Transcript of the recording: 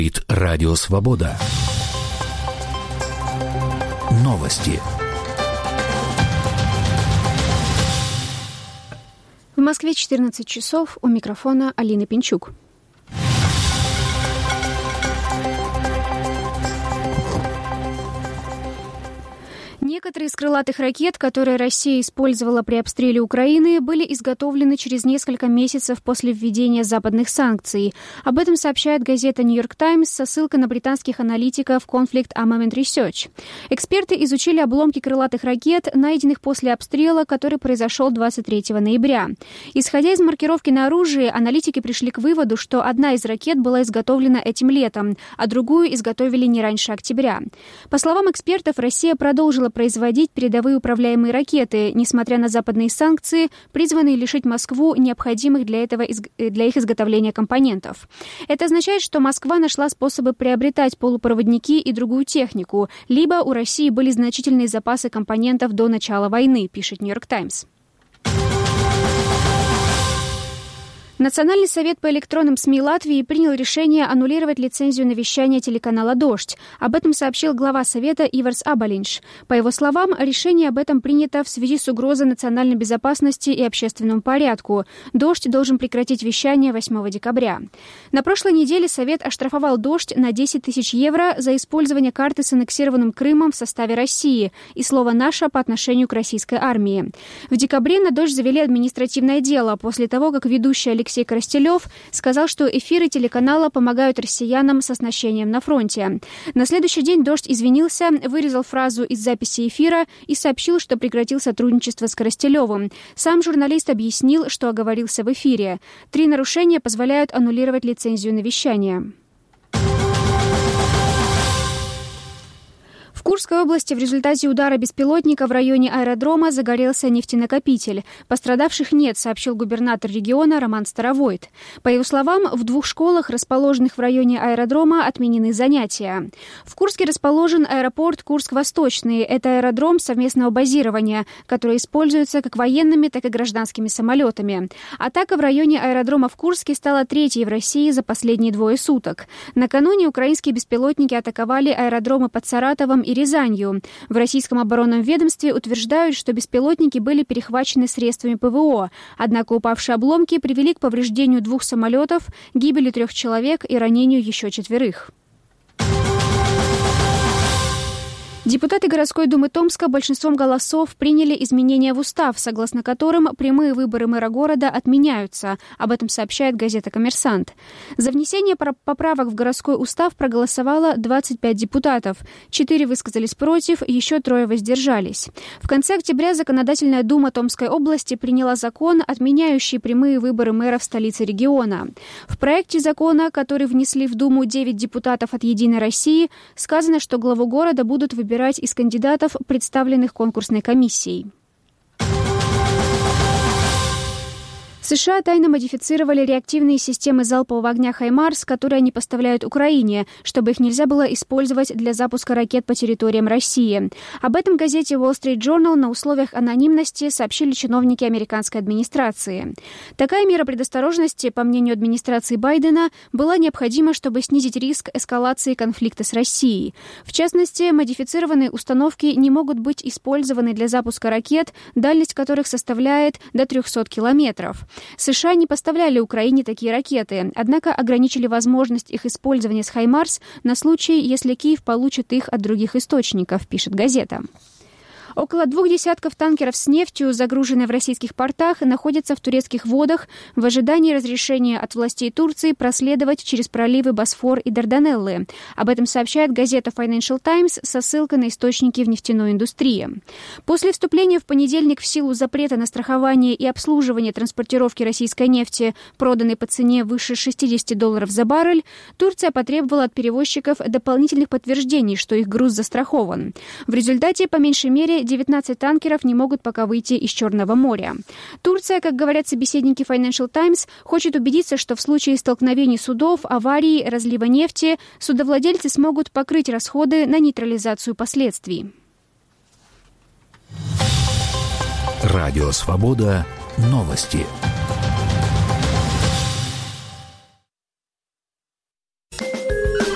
Радио Свобода. Новости. В Москве 14 часов. У микрофона Алина Пинчук. Некоторые из крылатых ракет, которые Россия использовала при обстреле Украины, были изготовлены через несколько месяцев после введения западных санкций. Об этом сообщает газета New York Times со ссылкой на британских аналитиков Conflict Armament Research. Эксперты изучили обломки крылатых ракет, найденных после обстрела, который произошел 23 ноября. Исходя из маркировки на оружии, аналитики пришли к выводу, что одна из ракет была изготовлена этим летом, а другую изготовили не раньше октября. По словам экспертов, Россия продолжила производить передовые управляемые ракеты, несмотря на западные санкции, призванные лишить Москву необходимых для их изготовления компонентов. Это означает, что Москва нашла способы приобретать полупроводники и другую технику, либо у России были значительные запасы компонентов до начала войны, пишет New York Times. Национальный совет по электронным СМИ Латвии принял решение аннулировать лицензию на вещание телеканала «Дождь». Об этом сообщил глава совета Иварс Абалинш. По его словам, решение об этом принято в связи с угрозой национальной безопасности и общественному порядку. «Дождь» должен прекратить вещание 8 декабря. На прошлой неделе совет оштрафовал «Дождь» на 10 тысяч евро за использование карты с аннексированным Крымом в составе России и слово «наша» по отношению к российской армии. В декабре на «Дождь» завели административное дело после того, как ведущий Алексей Коростелев сказал, что эфиры телеканала помогают россиянам с оснащением на фронте. На следующий день «Дождь» извинился, вырезал фразу из записи эфира и сообщил, что прекратил сотрудничество с Коростелевым. Сам журналист объяснил, что оговорился в эфире. 3 нарушения позволяют аннулировать лицензию на вещание. В Курской области в результате удара беспилотника в районе аэродрома загорелся нефтенакопитель. Пострадавших нет, сообщил губернатор региона Роман Старовойт. По его словам, в 2 школах, расположенных в районе аэродрома, отменены занятия. В Курске расположен аэропорт Курск-Восточный. Это аэродром совместного базирования, который используется как военными, так и гражданскими самолетами. Атака в районе аэродрома в Курске стала 3-й в России за последние 2 суток. Накануне украинские беспилотники атаковали аэродромы под Саратовом и Рязанью. В российском оборонном ведомстве утверждают, что беспилотники были перехвачены средствами ПВО, однако упавшие обломки привели к повреждению 2 самолетов, гибели 3 человек и ранению еще 4. Депутаты городской думы Томска большинством голосов приняли изменения в устав, согласно которым прямые выборы мэра города отменяются. Об этом сообщает газета «Коммерсант». За внесение поправок в городской устав проголосовало 25 депутатов. 4 высказались против, еще 3 воздержались. В конце октября Законодательная дума Томской области приняла закон, отменяющий прямые выборы мэра в столице региона. В проекте закона, который внесли в Думу 9 депутатов от «Единой России», сказано, что главу города будут выбирать из кандидатов, представленных конкурсной комиссией. США тайно модифицировали реактивные системы залпового огня «Хаймарс», которые они поставляют Украине, чтобы их нельзя было использовать для запуска ракет по территориям России. Об этом газете Wall Street Journal на условиях анонимности сообщили чиновники американской администрации. Такая мера предосторожности, по мнению администрации Байдена, была необходима, чтобы снизить риск эскалации конфликта с Россией. В частности, модифицированные установки не могут быть использованы для запуска ракет, дальность которых составляет до 300 километров. США не поставляли Украине такие ракеты, однако ограничили возможность их использования с «Хаймарс» на случай, если Киев получит их от других источников, пишет газета. Около 2 десятков танкеров с нефтью, загруженные в российских портах, находятся в турецких водах в ожидании разрешения от властей Турции проследовать через проливы Босфор и Дарданеллы. Об этом сообщает газета Financial Times со ссылкой на источники в нефтяной индустрии. После вступления в понедельник в силу запрета на страхование и обслуживание транспортировки российской нефти, проданной по цене выше $60 за баррель, Турция потребовала от перевозчиков дополнительных подтверждений, что их груз застрахован. В результате, по меньшей мере, 19 танкеров не могут пока выйти из Черного моря. Турция, как говорят собеседники Financial Times, хочет убедиться, что в случае столкновений судов, аварий, разлива нефти, судовладельцы смогут покрыть расходы на нейтрализацию последствий. Радио «Свобода». Новости.